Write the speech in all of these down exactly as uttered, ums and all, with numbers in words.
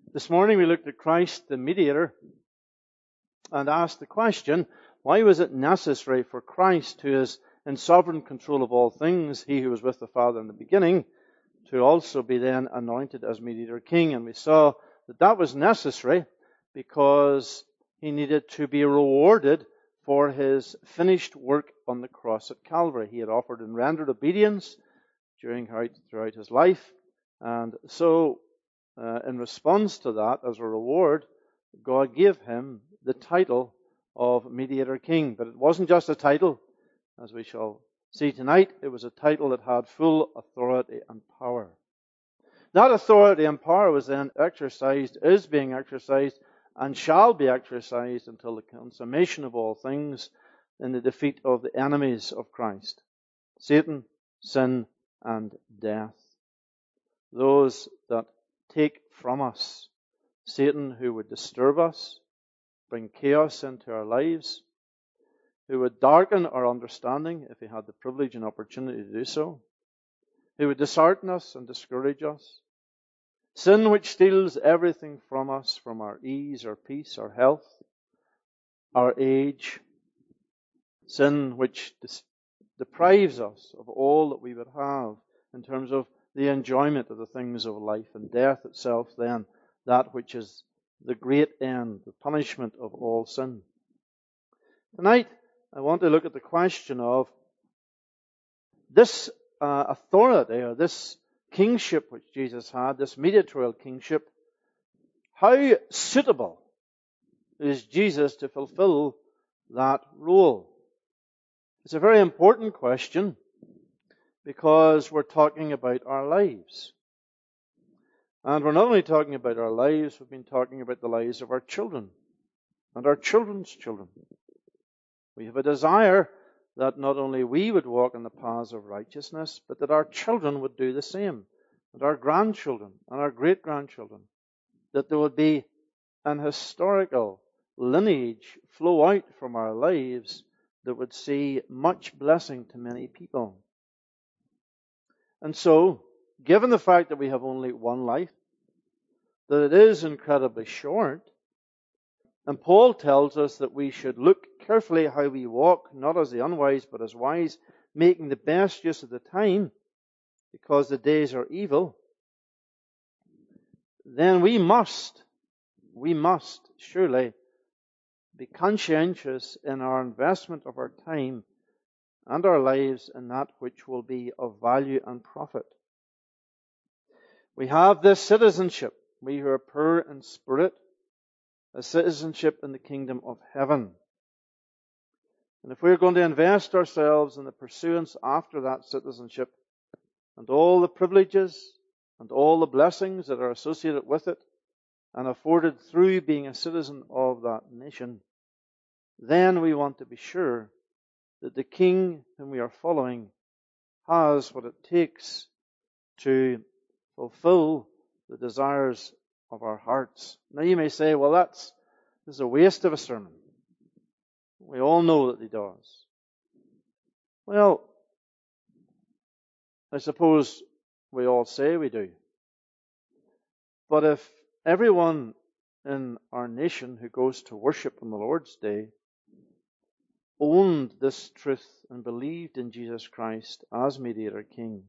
This morning we looked at Christ, the mediator, and asked the question, why was it necessary for Christ, who is in sovereign control of all things, he who was with the Father in the beginning, to also be then anointed as mediator king? And we saw that that was necessary because he needed to be rewarded for his finished work on the cross at Calvary. He had offered and rendered obedience during throughout his life, and so uh, in response to that, as a reward, God gave him the title of mediator king. But it wasn't just a title, as we shall see tonight. It was a title that had full authority and power. That authority and power was then exercised, is being exercised, and shall be exercised until the consummation of all things in the defeat of the enemies of Christ: Satan, sin, and death. Those that take from us, Satan, who would disturb us, bring chaos into our lives, who would darken our understanding if he had the privilege and opportunity to do so, who would dishearten us and discourage us. Sin, which steals everything from us, from our ease, our peace, our health, our age. Sin, which dis- deprives us of all that we would have in terms of the enjoyment of the things of life, and death itself then, that which is the great end, the punishment of all sin. Tonight, I want to look at the question of this uh, authority, or this kingship which Jesus had, this mediatorial kingship. How suitable is Jesus to fulfill that role? It's a very important question, because we're talking about our lives. And we're not only talking about our lives, we've been talking about the lives of our children and our children's children. We have a desire that not only we would walk in the paths of righteousness, but that our children would do the same, and our grandchildren and our great-grandchildren, that there would be an historical lineage flow out from our lives that would see much blessing to many people. And so, given the fact that we have only one life, that it is incredibly short, and Paul tells us that we should look carefully how we walk, not as the unwise, but as wise, making the best use of the time, because the days are evil, then we must, we must surely be conscientious in our investment of our time and our lives in that which will be of value and profit. We have this citizenship, we who are poor in spirit, a citizenship in the kingdom of heaven. And if we're going to invest ourselves in the pursuance after that citizenship, and all the privileges and all the blessings that are associated with it, and afforded through being a citizen of that nation, then we want to be sure that the King whom we are following has what it takes to fulfill the desires of our hearts. Now you may say, well, that's this is a waste of a sermon. We all know that he does. Well, I suppose we all say we do. But if everyone in our nation who goes to worship on the Lord's Day owned this truth and believed in Jesus Christ as mediator king,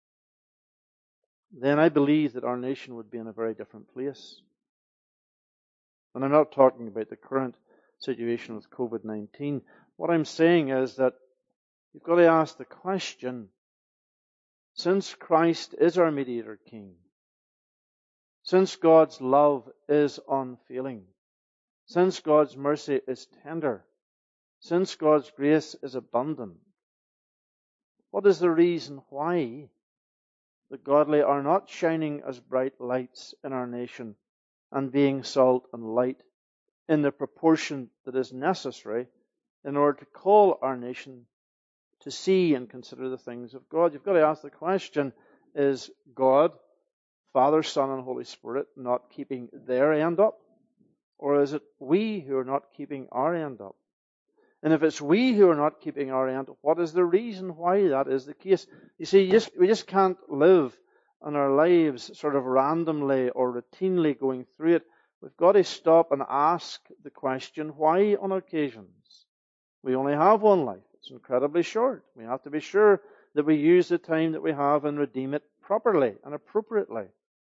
then I believe that our nation would be in a very different place. And I'm not talking about the current situation with covid nineteen. What I'm saying is that you've got to ask the question, since Christ is our mediator king, since God's love is unfailing, since God's mercy is tender, since God's grace is abundant, what is the reason why the godly are not shining as bright lights in our nation and being salt and light in the proportion that is necessary in order to call our nation to see and consider the things of God? You've got to ask the question, is God, Father, Son, and Holy Spirit not keeping their end up? Or is it we who are not keeping our end up? And if it's we who are not keeping our end, what is the reason why that is the case? You see, you just, we just can't live and our lives sort of randomly or routinely going through it, we've got to stop and ask the question, why on occasions? We only have one life. It's incredibly short. We have to be sure that we use the time that we have and redeem it properly and appropriately.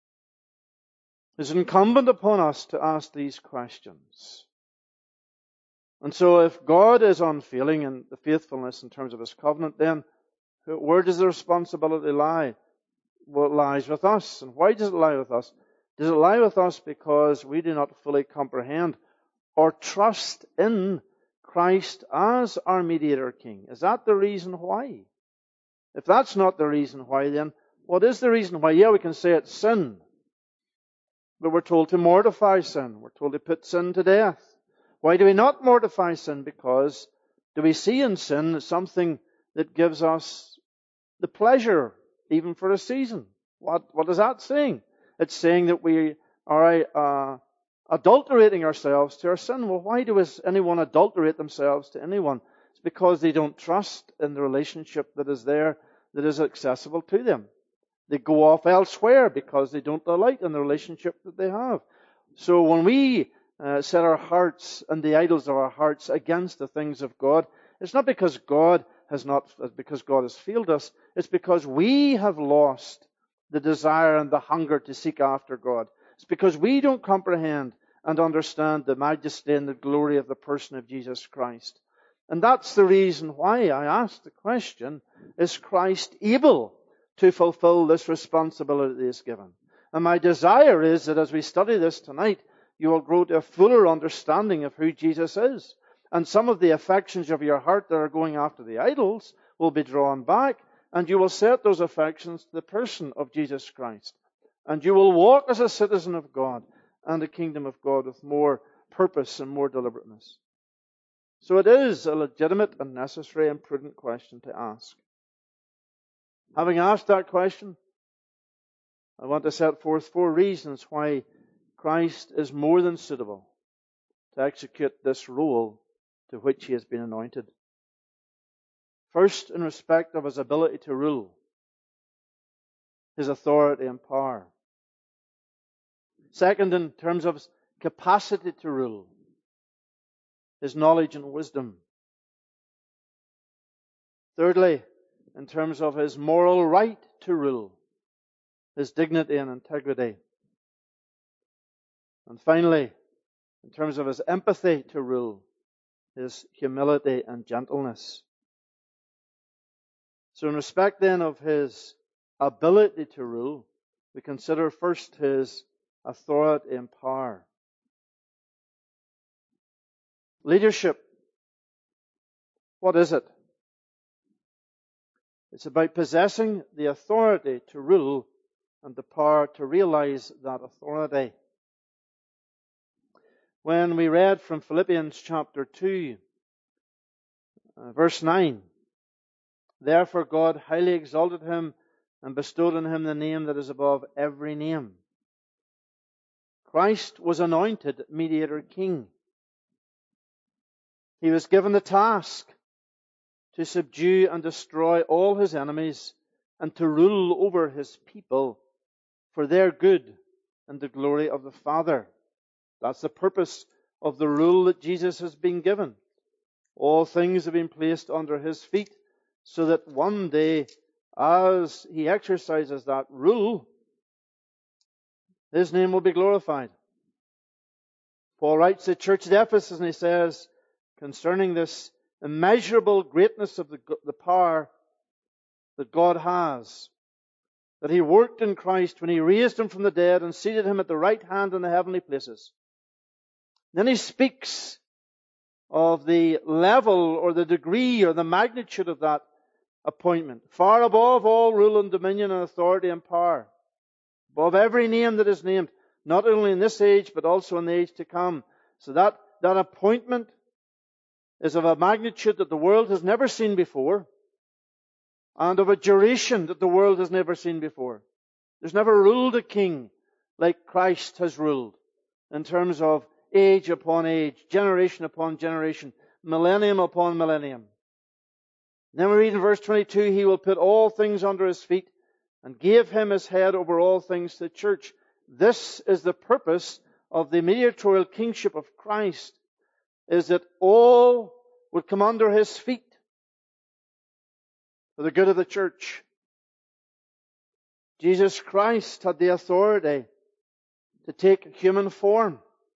It's incumbent upon us to ask these questions. And so if God is unfailing in the faithfulness in terms of His covenant, then where does the responsibility lie? Well, it lies with us. And why does it lie with us? Does it lie with us because we do not fully comprehend or trust in Christ as our mediator king? Is that the reason why? If that's not the reason why, then what is the reason why? Yeah, we can say it's sin. But we're told to mortify sin. We're told to put sin to death. Why do we not mortify sin? Because do we see in sin something that gives us the pleasure, even for a season? What, what is that saying? It's saying that we are uh, adulterating ourselves to our sin. Well, why does anyone adulterate themselves to anyone? It's because they don't trust in the relationship that is there, that is accessible to them. They go off elsewhere because they don't delight in the relationship that they have. So when we uh, set our hearts and the idols of our hearts against the things of God, it's not because God has not, because God has failed us. It's because we have lost the desire and the hunger to seek after God. It's because we don't comprehend and understand the majesty and the glory of the person of Jesus Christ. And that's the reason why I asked the question, is Christ able to fulfill this responsibility that He is given? And my desire is that as we study this tonight, you will grow to a fuller understanding of who Jesus is. And some of the affections of your heart that are going after the idols will be drawn back, and you will set those affections to the person of Jesus Christ. And you will walk as a citizen of God and the kingdom of God with more purpose and more deliberateness. So it is a legitimate and necessary and prudent question to ask. Having asked that question, I want to set forth four reasons why Christ is more than suitable to execute this role to which He has been anointed. First, in respect of His ability to rule, His authority and power. Second, in terms of His capacity to rule, His knowledge and wisdom. Thirdly, in terms of His moral right to rule, His dignity and integrity. And finally, in terms of His empathy to rule, His humility and gentleness. So in respect then of His ability to rule, we consider first His authority and power. Leadership. What is it? It's about possessing the authority to rule and the power to realize that authority. When we read from Philippians chapter two, uh, verse nine, therefore God highly exalted Him and bestowed on Him the name that is above every name. Christ was anointed mediator king. He was given the task to subdue and destroy all His enemies and to rule over His people for their good and the glory of the Father. That's the purpose of the rule that Jesus has been given. All things have been placed under His feet so that one day, as He exercises that rule, His name will be glorified. Paul writes to the church at Ephesus and he says, concerning this immeasurable greatness of the, the power that God has, that He worked in Christ when He raised Him from the dead and seated Him at the right hand in the heavenly places. Then he speaks of the level or the degree or the magnitude of that appointment, far above all rule and dominion and authority and power, above every name that is named, not only in this age but also in the age to come. So that, that appointment is of a magnitude that the world has never seen before, and of a duration that the world has never seen before. There's never ruled a king like Christ has ruled, in terms of age upon age, generation upon generation, millennium upon millennium. Then we read in verse twenty-two, He will put all things under His feet. and gave him as head over all things to the church. This is the purpose of the mediatorial kingship of Christ, is that all would come under his feet for the good of the church. Jesus Christ had the authority to take human form.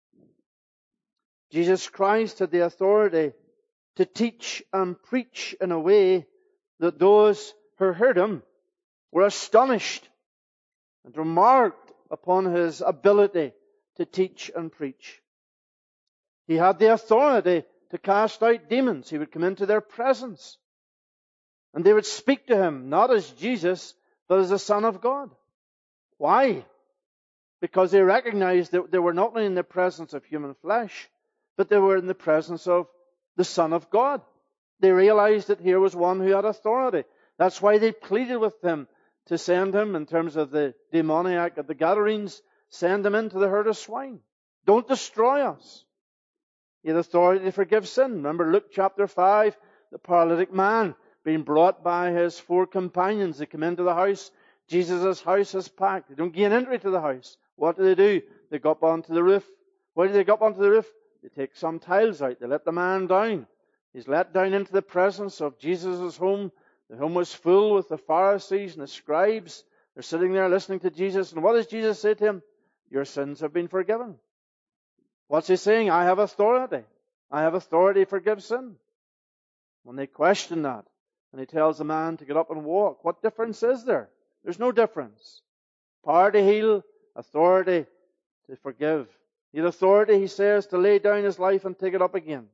Jesus Christ had the authority to teach and preach in a way that those who heard him were astonished and remarked upon his ability to teach and preach. He had the authority to cast out demons. He would come into their presence, and they would speak to him, not as Jesus, but as the Son of God. Why? Because they recognized that they were not only in the presence of human flesh, but they were in the presence of the Son of God. They realized that here was one who had authority. That's why they pleaded with him to send him, in terms of the demoniac of the Gadarenes, send him into the herd of swine. Don't destroy us. He had authority to forgive sin. Remember Luke chapter five, the paralytic man being brought by his four companions. They come into the house. Jesus' house is packed. They don't gain entry to the house. What do they do? They go up onto the roof. Why do they go up onto the roof? They take some tiles out. They let the man down. He's let down into the presence of Jesus' home. The home was full with the Pharisees and the scribes. They're sitting there listening to Jesus. And what does Jesus say to him? Your sins have been forgiven. What's he saying? I have authority. I have authority to forgive sin. When they question that, and he tells the man to get up and walk, what difference is there? There's no difference. Power to heal, authority to forgive. He had authority, he says, to lay down his life and take it up again.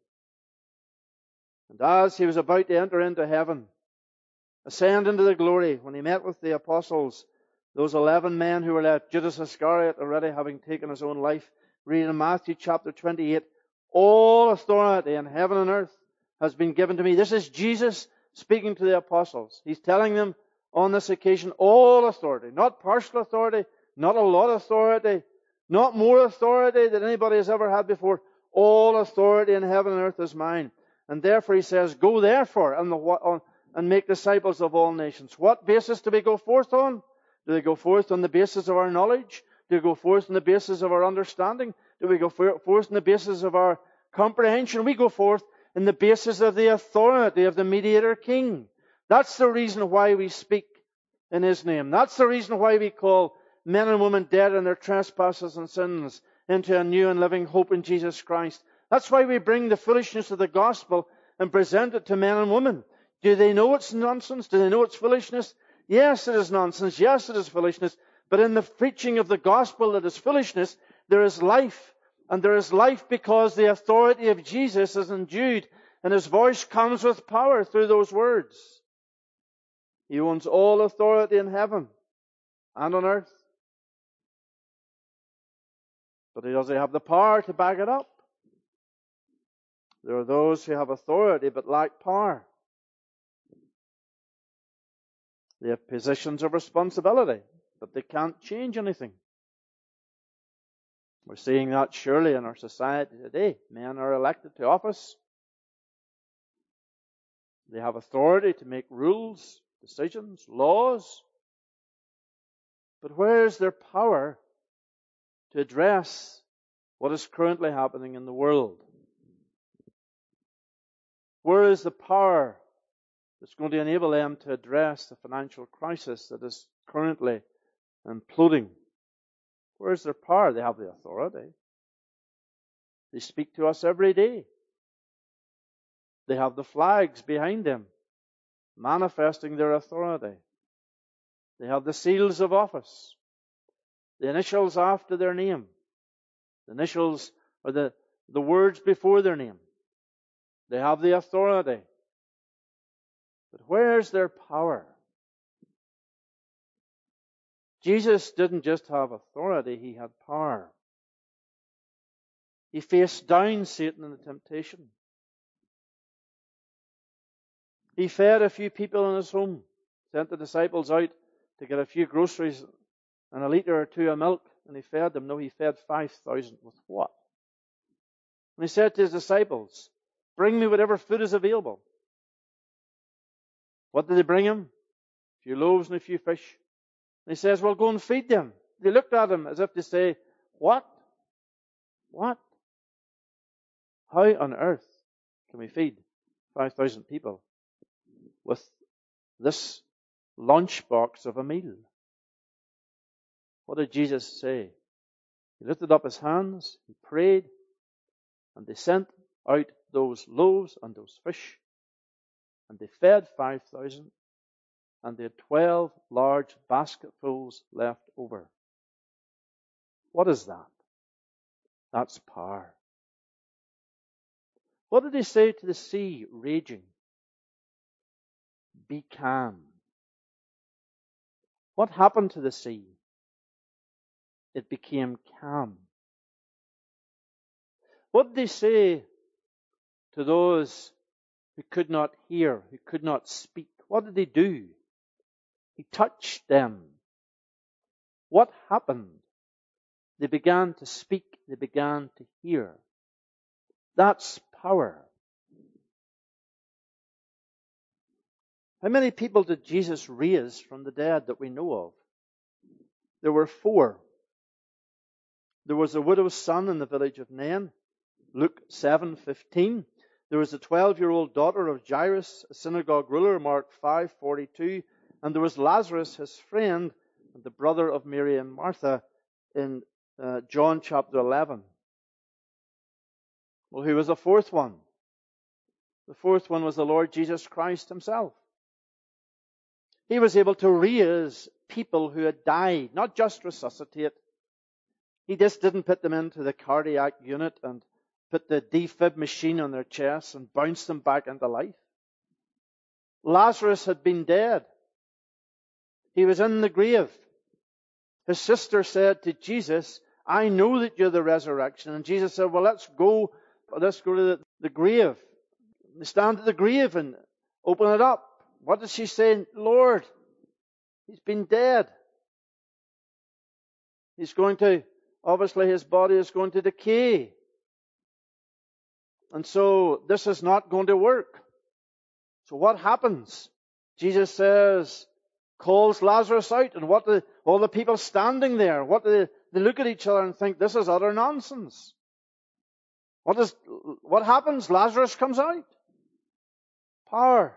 And as he was about to enter into heaven, ascend into the glory, when he met with the apostles, those eleven men who were left, Judas Iscariot already having taken his own life, read in Matthew chapter twenty-eight, all authority in heaven and earth has been given to me. This is Jesus speaking to the apostles. He's telling them on this occasion, all authority, not partial authority, not a lot of authority, not more authority than anybody has ever had before. All authority in heaven and earth is mine. And therefore he says, go therefore and, the, and make disciples of all nations. What basis do we go forth on? Do they go forth on the basis of our knowledge? Do we go forth on the basis of our understanding? Do we go forth on the basis of our comprehension? We go forth on the basis of the authority of the mediator king. That's the reason why we speak in his name. That's the reason why we call men and women dead in their trespasses and sins into a new and living hope in Jesus Christ. That's why we bring the foolishness of the gospel and present it to men and women. Do they know it's nonsense? Do they know it's foolishness? Yes, it is nonsense. Yes, it is foolishness. But in the preaching of the gospel that is foolishness, there is life. And there is life because the authority of Jesus is endued, and his voice comes with power through those words. He owns all authority in heaven and on earth. But he doesn't have the power to back it up. There are those who have authority but lack power. They have positions of responsibility, but they can't change anything. We're seeing that surely in our society today. Men are elected to office. They have authority to make rules, decisions, laws. But where is their power to address what is currently happening in the world? Where is the power that's going to enable them to address the financial crisis that is currently imploding? Where is their power? They have the authority. They speak to us every day. They have the flags behind them, manifesting their authority. They have the seals of office, the initials after their name. The initials are the, the words before their name. They have the authority. But where's their power? Jesus didn't just have authority, he had power. He faced down Satan in the temptation. He fed a few people in his home, sent the disciples out to get a few groceries and a litre or two of milk, and he fed them. No, he fed five thousand with what? And he said to his disciples, bring me whatever food is available. What did they bring him? A few loaves and a few fish. he says, well, go and feed them. They looked at him as if to say, what? What? How on earth can we feed five thousand people with this lunchbox of a meal? What did Jesus say? He lifted up his hands, he prayed, and they sent out those loaves and those fish, and they fed five thousand, and they had twelve large basketfuls left over. What is that? That's power. What did he say to the sea raging? Be calm. What happened to the sea? It became calm. What did he say to those who could not hear, who could not speak? What did he do? He touched them. What happened? They began to speak. They began to hear. That's power. How many people did Jesus raise from the dead that we know of? There were four. There was a widow's son in the village of Nain, Luke seven fifteen. There was a twelve-year-old daughter of Jairus, a synagogue ruler, Mark five forty-two. And there was Lazarus, his friend, and the brother of Mary and Martha, in uh, John chapter eleven. Well, who was the fourth one? The fourth one was the Lord Jesus Christ himself. He was able to raise people who had died, not just resuscitate. He just didn't put them into the cardiac unit and put the defib machine on their chests and bounce them back into life. Lazarus had been dead. He was in the grave. His sister said to Jesus, I know that you're the resurrection. And Jesus said, well, let's go, let's go to the, the grave. They stand at the grave and open it up. What does she say? Lord, he's been dead. He's going to, obviously his body is going to decay. And so this is not going to work. So what happens? Jesus says, calls Lazarus out, and what the, all the people standing there, what do they, they look at each other and think, this is utter nonsense. What is, what happens? Lazarus comes out. Power.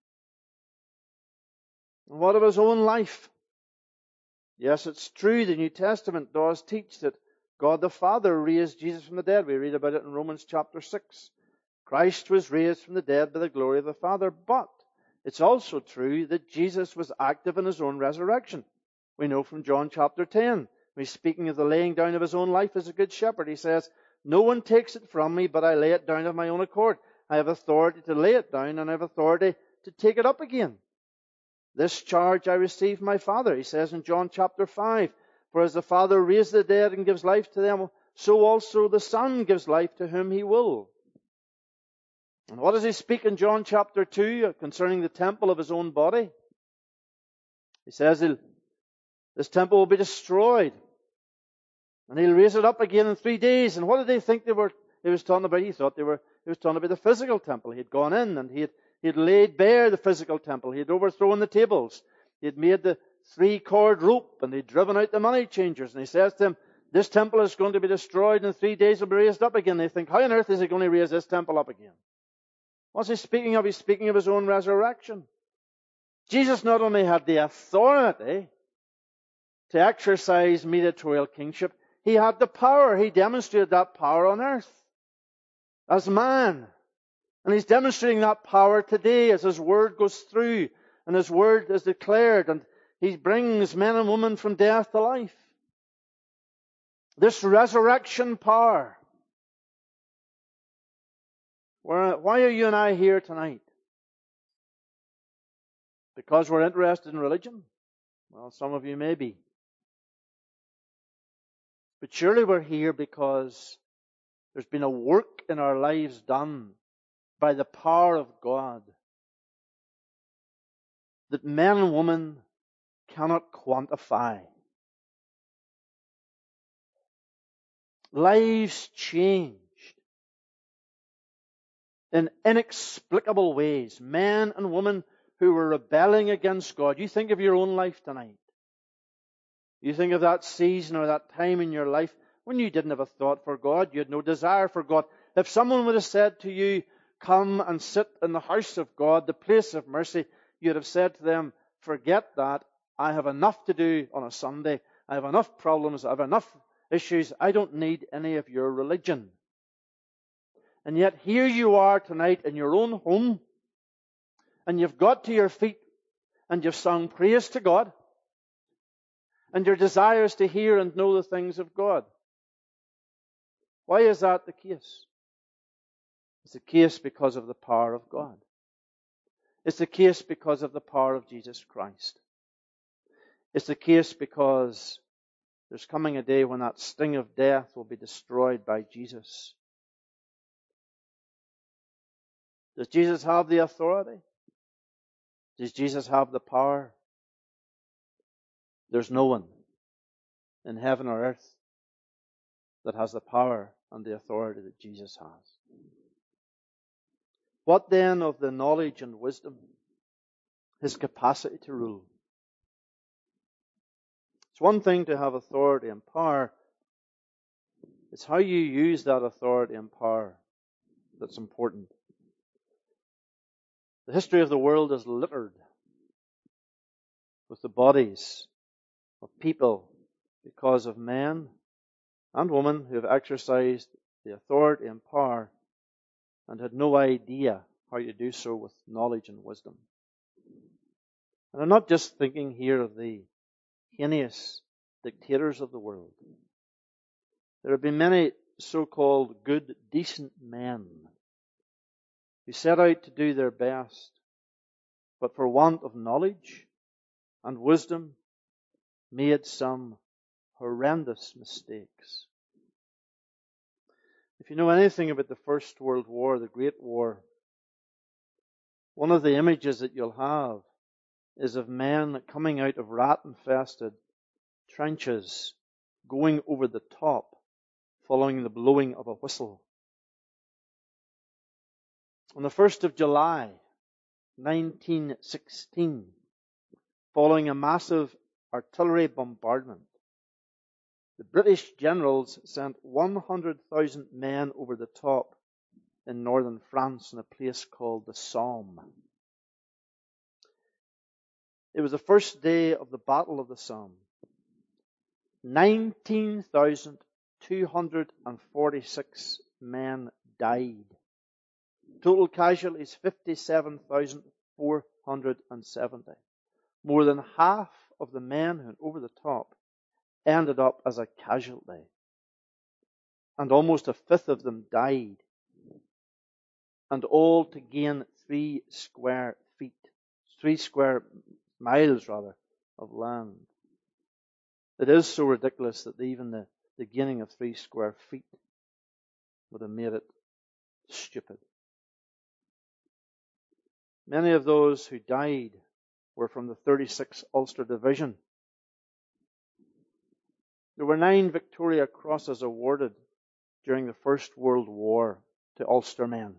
And what of his own life? Yes, it's true, the New Testament does teach that God the Father raised Jesus from the dead. We read about it in Romans chapter six. Christ was raised from the dead by the glory of the Father, but it's also true that Jesus was active in his own resurrection. We know from John chapter ten, when he's speaking of the laying down of his own life as a good shepherd. He says, no one takes it from me, but I lay it down of my own accord. I have authority to lay it down, and I have authority to take it up again. This charge I received from my Father, he says in John chapter five. For as the Father raised the dead and gives life to them, so also the Son gives life to whom he will. And what does he speak in John chapter two concerning the temple of his own body? He says, this temple will be destroyed, and he'll raise it up again in three days. And what did they think they were, he was talking about? He thought they were, he was talking about the physical temple. He had gone in and he had, he had laid bare the physical temple. He had overthrown the tables. He had made the three-cord rope, and he'd driven out the money changers. And he says to them, this temple is going to be destroyed, and in three days will be raised up again. They think, how on earth is he going to raise this temple up again? What's he speaking of? He's speaking of his own resurrection. Jesus not only had the authority to exercise mediatorial kingship, he had the power. He demonstrated that power on earth as man. And he's demonstrating that power today as his word goes through and his word is declared, and he brings men and women from death to life. This resurrection power. Why are you and I here tonight? Because we're interested in religion? Well, some of you may be. But surely we're here because there's been a work in our lives done by the power of God that men and women cannot quantify. Lives changed in inexplicable ways. Men and women who were rebelling against God. You think of your own life tonight. You think of that season or that time in your life when you didn't have a thought for God, you had no desire for God. If someone would have said to you, come and sit in the house of God, the place of mercy, you'd have said to them, forget that. I have enough to do on a Sunday. I have enough problems. I have enough issues. I don't need any of your religion. And yet here you are tonight in your own home, and you've got to your feet and you've sung praise to God, and your desire is to hear and know the things of God. Why is that the case? It's the case because of the power of God. It's the case because of the power of Jesus Christ. It's the case because there's coming a day when that sting of death will be destroyed by Jesus. Does Jesus have the authority? Does Jesus have the power? There's no one in heaven or earth that has the power and the authority that Jesus has. What then of the knowledge and wisdom? His capacity to rule. It's one thing to have authority and power. It's how you use that authority and power that's important. The history of the world is littered with the bodies of people because of men and women who have exercised the authority and power and had no idea how to do so with knowledge and wisdom. And I'm not just thinking here of the heinous dictators of the world. There have been many so-called good, decent men who set out to do their best, but for want of knowledge and wisdom made some horrendous mistakes. If you know anything about the First World War, the Great War, one of the images that you'll have is of men coming out of rat-infested trenches, going over the top, following the blowing of a whistle. On the first of July, nineteen sixteen, following a massive artillery bombardment, the British generals sent one hundred thousand men over the top in northern France in a place called the Somme. It was the first day of the Battle of the Somme. nineteen thousand two hundred forty-six men died. Total casualties, fifty-seven thousand four hundred seventy. More than half of the men who went over the top ended up as a casualty. And almost a fifth of them died. And all to gain three square feet, three square miles rather, of land. It is so ridiculous that even the, the gaining of three square feet would have made it stupid. Many of those who died were from the thirty-sixth Ulster Division. There were nine Victoria Crosses awarded during the First World War to Ulster men.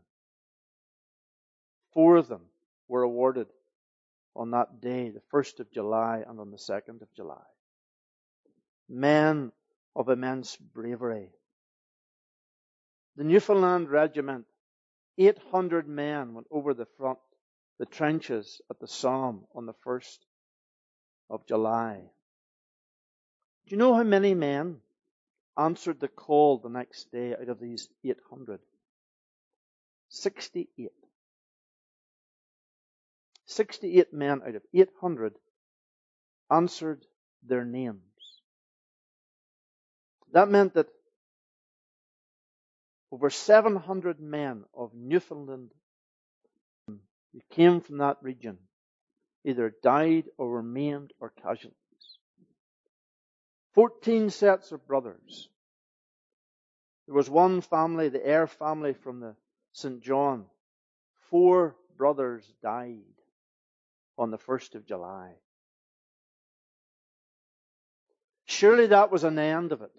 Four of them were awarded on that day, the first of July and on the second of July. Men of immense bravery. The Newfoundland Regiment, eight hundred men went over the front, the trenches at the Somme on the first of July. Do you know how many men answered the call the next day out of these eight hundred? sixty-eight. sixty-eight men out of eight hundred answered their names. That meant that over seven hundred men of Newfoundland who came from that region either died or were maimed or casualties. Fourteen sets of brothers. There was one family, the Eyre family from the Saint John. Four brothers died on the first of July. Surely that was an end of it.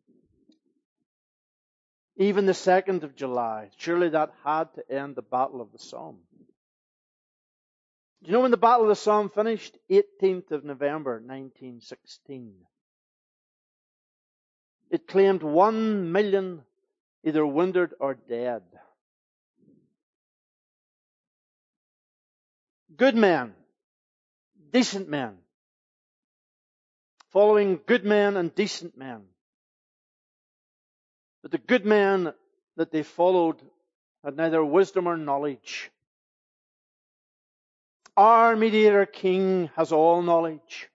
Even the second of July, surely that had to end the Battle of the Somme. Do you know when the Battle of the Somme finished? eighteenth of November, nineteen sixteen. it claimed one million either wounded or dead. Good men, decent men, following good men and decent men. But the good men that they followed had neither wisdom or knowledge. Our mediator king has all knowledge.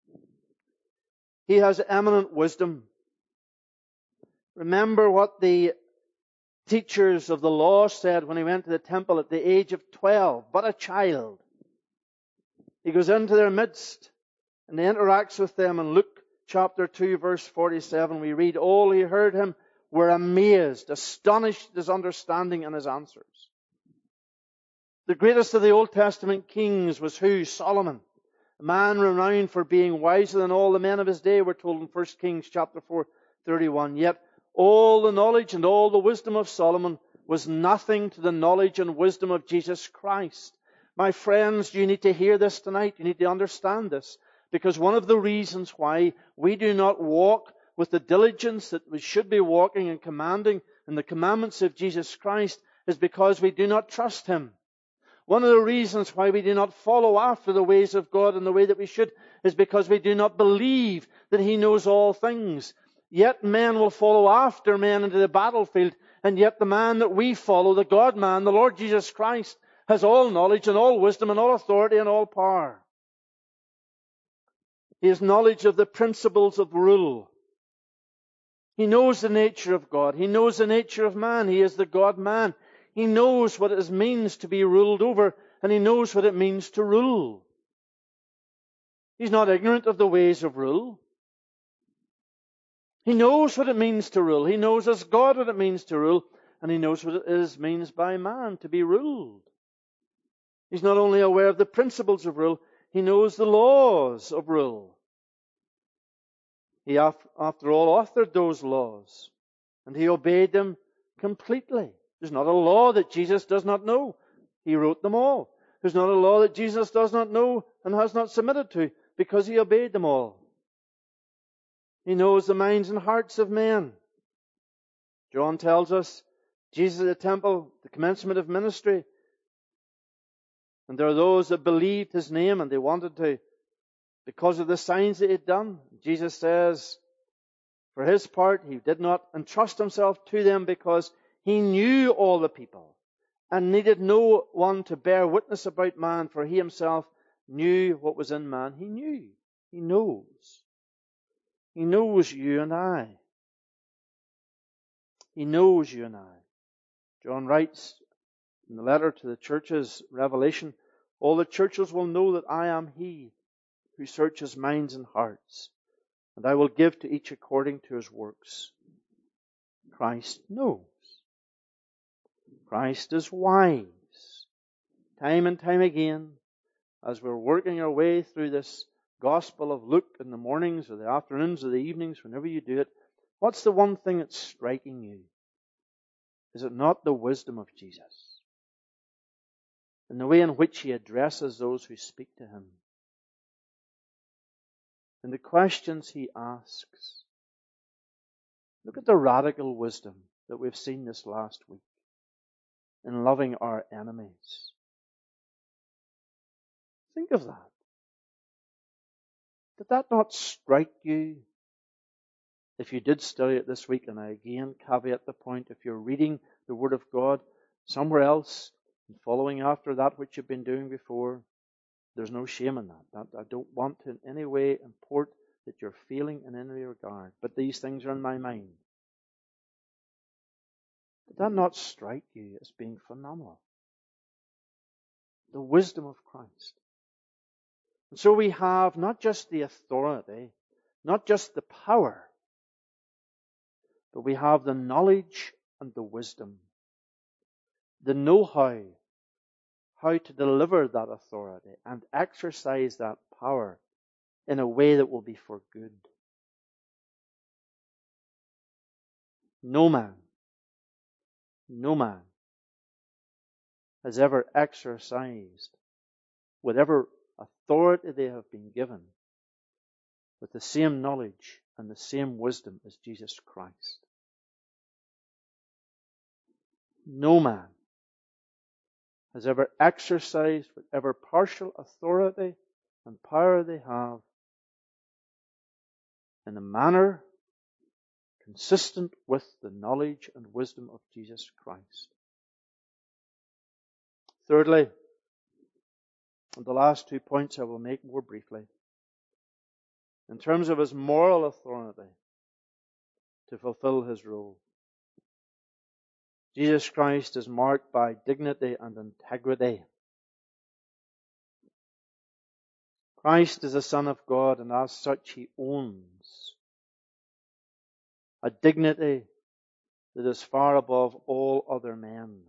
He has eminent wisdom. Remember what the teachers of the law said when he went to the temple at the age of twelve, but a child. He goes into their midst and he interacts with them. In Luke chapter two, verse forty-seven, we read, all who heard him were amazed, astonished at his understanding and his answers. The greatest of the Old Testament kings was who? Solomon. A man renowned for being wiser than all the men of his day, we're told in First Kings chapter four, thirty-one. Yet all the knowledge and all the wisdom of Solomon was nothing to the knowledge and wisdom of Jesus Christ. My friends, you need to hear this tonight. You need to understand this. Because one of the reasons why we do not walk with the diligence that we should be walking and commanding in the commandments of Jesus Christ is because we do not trust Him. One of the reasons why we do not follow after the ways of God in the way that we should is because we do not believe that He knows all things. Yet men will follow after men into the battlefield, and yet the man that we follow, the God-man, the Lord Jesus Christ, has all knowledge and all wisdom and all authority and all power. He has knowledge of the principles of rule. He knows the nature of God. He knows the nature of man. He is the God-man. He knows what it means to be ruled over, and He knows what it means to rule. He's not ignorant of the ways of rule. He knows what it means to rule. He knows as God what it means to rule, and He knows what it is means by man to be ruled. He's not only aware of the principles of rule, He knows the laws of rule. He, after all, authored those laws, and He obeyed them completely. There's not a law that Jesus does not know. He wrote them all. There's not a law that Jesus does not know and has not submitted to, because He obeyed them all. He knows the minds and hearts of men. John tells us, Jesus at the temple, the commencement of ministry, and there are those that believed His name and they wanted to, because of the signs that He had done. Jesus says, for His part, He did not entrust Himself to them because He knew all the people and needed no one to bear witness about man, for He Himself knew what was in man. He knew. He knows. He knows you and I. He knows you and I. John writes in the letter to the churches, Revelation, all the churches will know that I am He who searches minds and hearts, and I will give to each according to his works. Christ knows. Christ is wise. Time and time again, as we're working our way through this Gospel of Luke in the mornings or the afternoons or the evenings, whenever you do it, what's the one thing that's striking you? Is it not the wisdom of Jesus? And the way in which He addresses those who speak to Him. And the questions He asks. Look at the radical wisdom that we've seen this last week in loving our enemies. Think of that. Did that not strike you? If you did study it this week, and I again caveat the point, if you're reading the Word of God somewhere else and following after that which you've been doing before, there's no shame in that. that. I don't want to in any way import that you're feeling in any regard, but these things are in my mind. Did that not strike you as being phenomenal? The wisdom of Christ. And so we have not just the authority, not just the power, but we have the knowledge and the wisdom, the know-how, how to deliver that authority and exercise that power in a way that will be for good. No man, no man has ever exercised whatever authority they have been given with the same knowledge and the same wisdom as Jesus Christ. No man has ever exercised whatever partial authority and power they have in a manner consistent with the knowledge and wisdom of Jesus Christ. Thirdly, and the last two points I will make more briefly, in terms of his moral authority to fulfill his role, Jesus Christ is marked by dignity and integrity. Christ is the Son of God, and as such he owns a dignity that is far above all other men.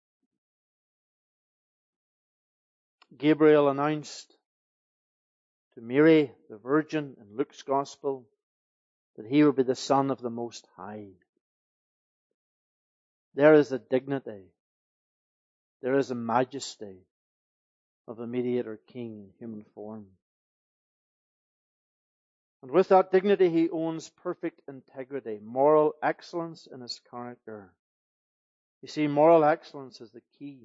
Gabriel announced to Mary, the Virgin, in Luke's Gospel, that he would be the Son of the Most High. There is a dignity, there is a majesty of a mediator king in human form. And with that dignity, he owns perfect integrity, moral excellence in his character. You see, moral excellence is the key.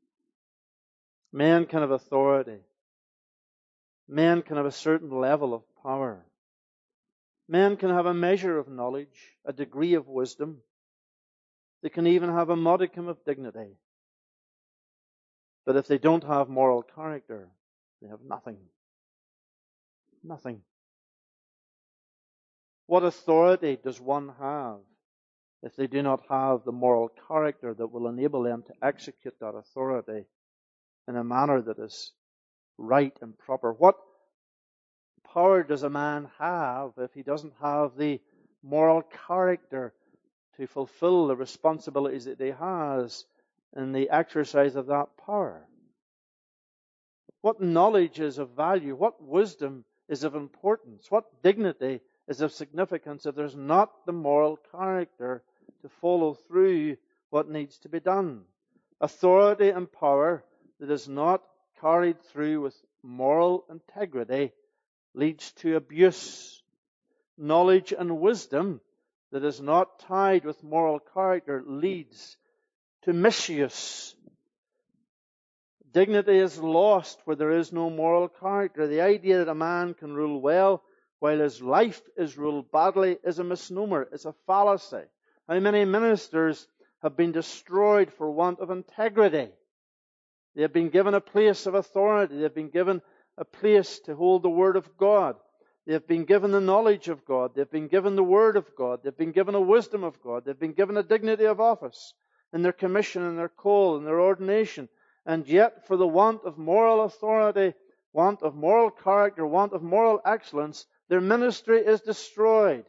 Men can have authority. Men can have a certain level of power. Men can have a measure of knowledge, a degree of wisdom. They can even have a modicum of dignity. But if they don't have moral character, they have nothing. Nothing. What authority does one have if they do not have the moral character that will enable them to execute that authority in a manner that is right and proper? What power does a man have if he doesn't have the moral character to fulfill the responsibilities that he has in the exercise of that power? What knowledge is of value? What wisdom is of importance? What dignity is of significance if there's not the moral character to follow through what needs to be done? Authority and power that is not carried through with moral integrity leads to abuse. Knowledge and wisdom that is not tied with moral character leads to misuse. Dignity is lost where there is no moral character. The idea that a man can rule well while his life is ruled badly is a misnomer. It's a fallacy. How many ministers have been destroyed for want of integrity? They have been given a place of authority. They have been given a place to hold the Word of God. They have been given the knowledge of God. They have been given the Word of God. They have been given a wisdom of God. They have been given a dignity of office in their commission, in their call, in their ordination. And yet, for the want of moral authority, want of moral character, want of moral excellence, their ministry is destroyed.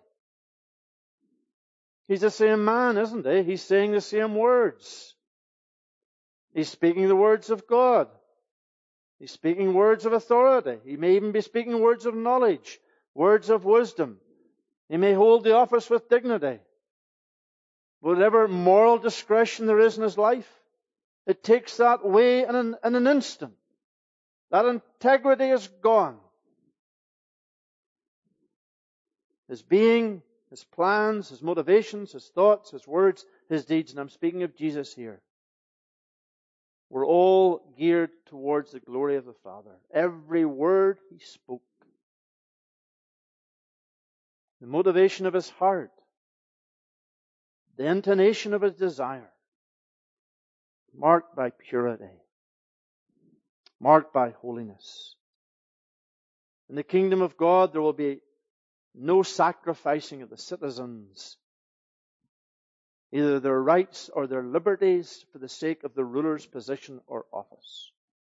He's the same man, isn't he? He's saying the same words. He's speaking the words of God. He's speaking words of authority. He may even be speaking words of knowledge, words of wisdom. He may hold the office with dignity. Whatever moral discretion there is in his life, it takes that away in an, in an instant. That integrity is gone. His being, his plans, his motivations, his thoughts, his words, his deeds, and I'm speaking of Jesus here, were all geared towards the glory of the Father. Every word he spoke, the motivation of his heart, the intonation of his desire, marked by purity, marked by holiness. In the kingdom of God, there will be no sacrificing of the citizens, either their rights or their liberties, for the sake of the ruler's position or office.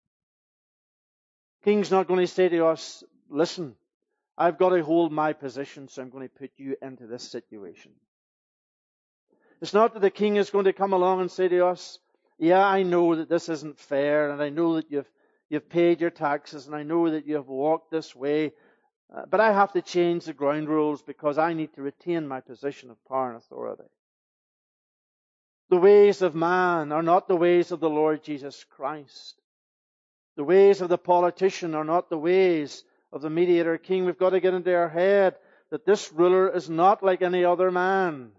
King's not going to say to us, listen, I've got to hold my position, so I'm going to put you into this situation. It's not that the king is going to come along and say to us, yeah, I know that this isn't fair, and I know that you've you've paid your taxes, and I know that you've walked this way, uh, but I have to change the ground rules because I need to retain my position of power and authority. The ways of man are not the ways of the Lord Jesus Christ. The ways of the politician are not the ways of the mediator king. We've got to get into our head that this ruler is not like any other man.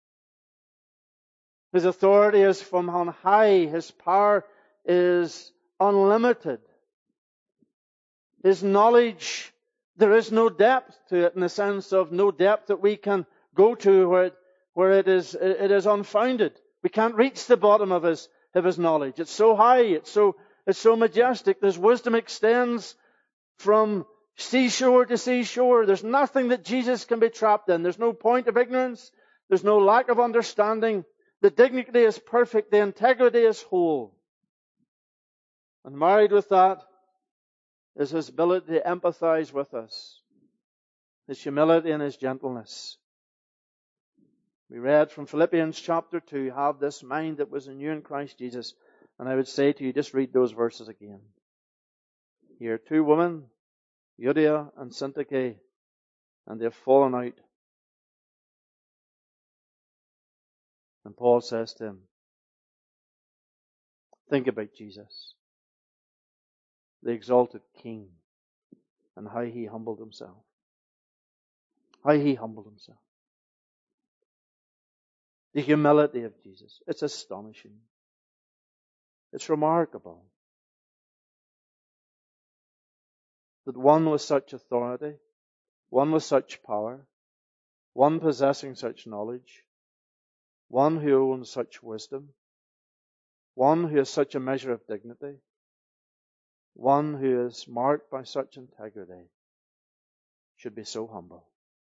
His authority is from on high. His power is unlimited. His knowledge, there is no depth to it, in the sense of no depth that we can go to where it, where it is, it is unfounded. We can't reach the bottom of his, of his knowledge. It's so high, it's so, it's so majestic. His wisdom extends from seashore to seashore. There's nothing that Jesus can be trapped in. There's no point of ignorance. There's no lack of understanding. The dignity is perfect. The integrity is whole. And married with that is his ability to empathize with us, his humility and his gentleness. We read from Philippians chapter two, have this mind that was in you in Christ Jesus. And I would say to you, just read those verses again. Here, two women, Euodia and Syntyche, and they've fallen out. And Paul says to him, think about Jesus, the exalted King, and how he humbled himself. How he humbled himself. The humility of Jesus. It's astonishing. It's remarkable that one with such authority, one with such power, one possessing such knowledge, one who owns such wisdom, one who has such a measure of dignity, one who is marked by such integrity, should be so humble.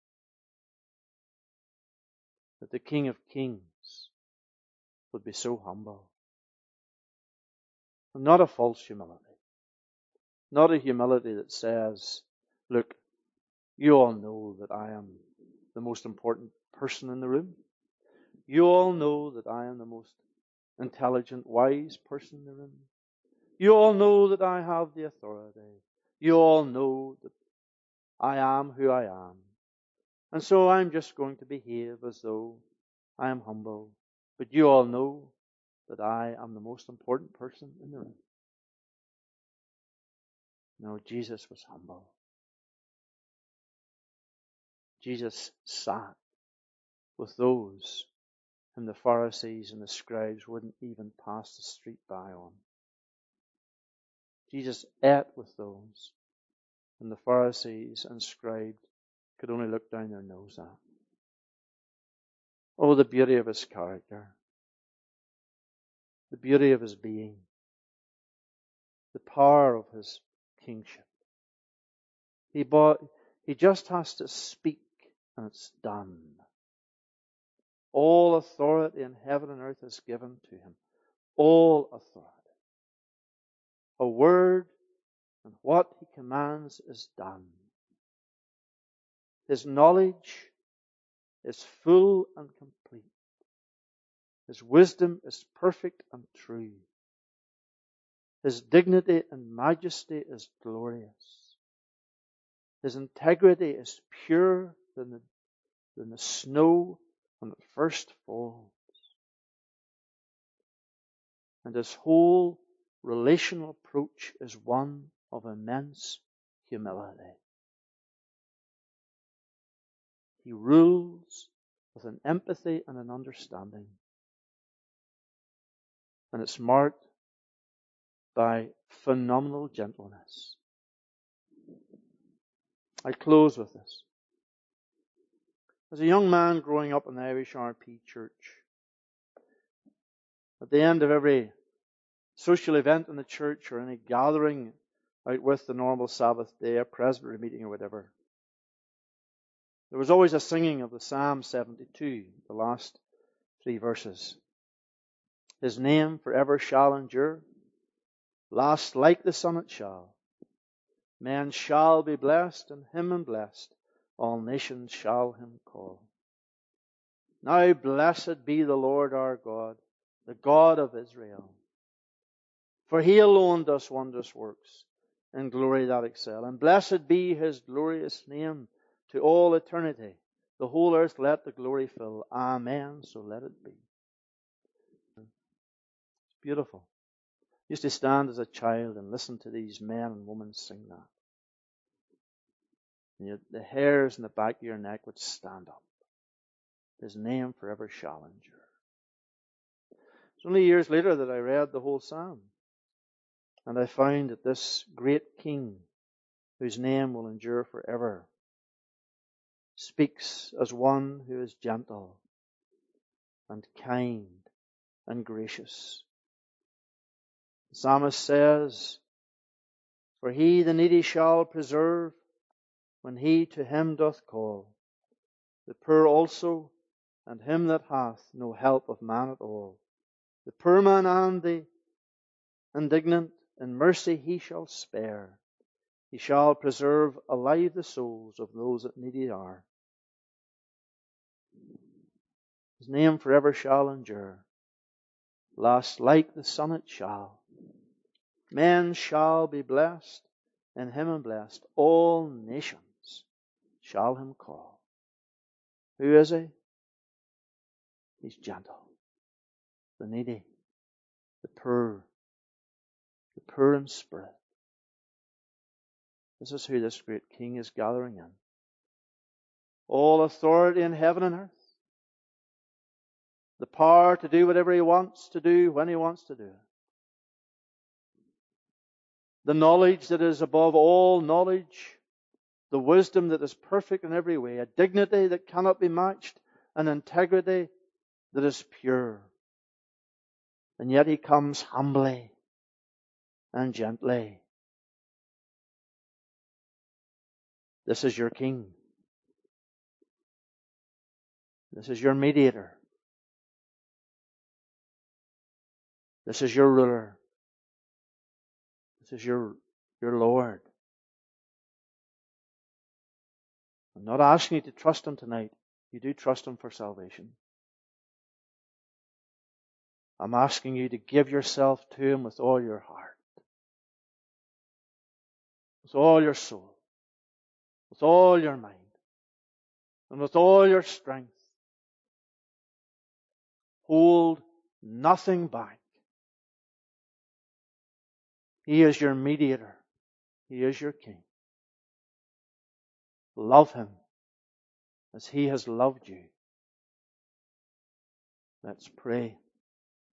That the King of Kings would be so humble. And not a false humility. Not a humility that says, look, you all know that I am the most important person in the room. You all know that I am the most intelligent, wise person in the room. You all know that I have the authority. You all know that I am who I am. And so I'm just going to behave as though I am humble. But you all know that I am the most important person in the room. No, Jesus was humble. Jesus sat with those whom the Pharisees and the scribes wouldn't even pass the street by on. Jesus ate with those whom the Pharisees and scribes could only look down their nose at. Oh, the beauty of his character. The beauty of his being. The power of his kingship. He bought, he just has to speak and it's done. All authority in heaven and earth is given to him. All authority. A word and what he commands is done. His knowledge is full and complete. His wisdom is perfect and true. His dignity and majesty is glorious. His integrity is purer than the, than the snow when it first falls. And his whole relational approach is one of immense humility. He rules with an empathy and an understanding. And it's marked by phenomenal gentleness. I close with this. As a young man growing up in the Irish R P Church, at the end of every social event in the church or any gathering out with the normal Sabbath day, a presbytery meeting or whatever, there was always a singing of the Psalm seventy-two, the last three verses. His name forever shall endure. Last like the sun it shall. Men shall be blessed, and him and blessed. All nations shall him call. Now blessed be the Lord our God, the God of Israel. For he alone does wondrous works, in glory that excel. And blessed be his glorious name to all eternity. The whole earth let the glory fill. Amen. So let it be. It's beautiful. I used to stand as a child and listen to these men and women sing that. and yet the hairs in the back of your neck would stand up. His name forever shall endure. It's only years later that I read the whole psalm, and I found that this great King, whose name will endure forever, speaks as one who is gentle and kind and gracious. The psalmist says, "For he the needy shall preserve when he to him doth call, the poor also, and him that hath no help of man at all. The poor man and the indignant in mercy he shall spare. He shall preserve alive the souls of those that needy are. His name forever shall endure. Last like the sun it shall. Men shall be blessed in him, and blessed all nations shall him call." Who is he? He's gentle, the needy, the poor, the poor in spirit. This is who this great King is gathering in. All authority in heaven and earth. The power to do whatever he wants to do when he wants to do it. The knowledge that is above all knowledge. The wisdom that is perfect in every way. A dignity that cannot be matched. An integrity that is pure. And yet he comes humbly and gently. This is your King. This is your mediator. This is your ruler. This is your, your Lord. I'm not asking you to trust him tonight. You do trust him for salvation. I'm asking you to give yourself to him with all your heart, with all your soul, with all your mind, and with all your strength. Hold nothing back. He is your mediator. He is your King. Love him as he has loved you. Let's pray.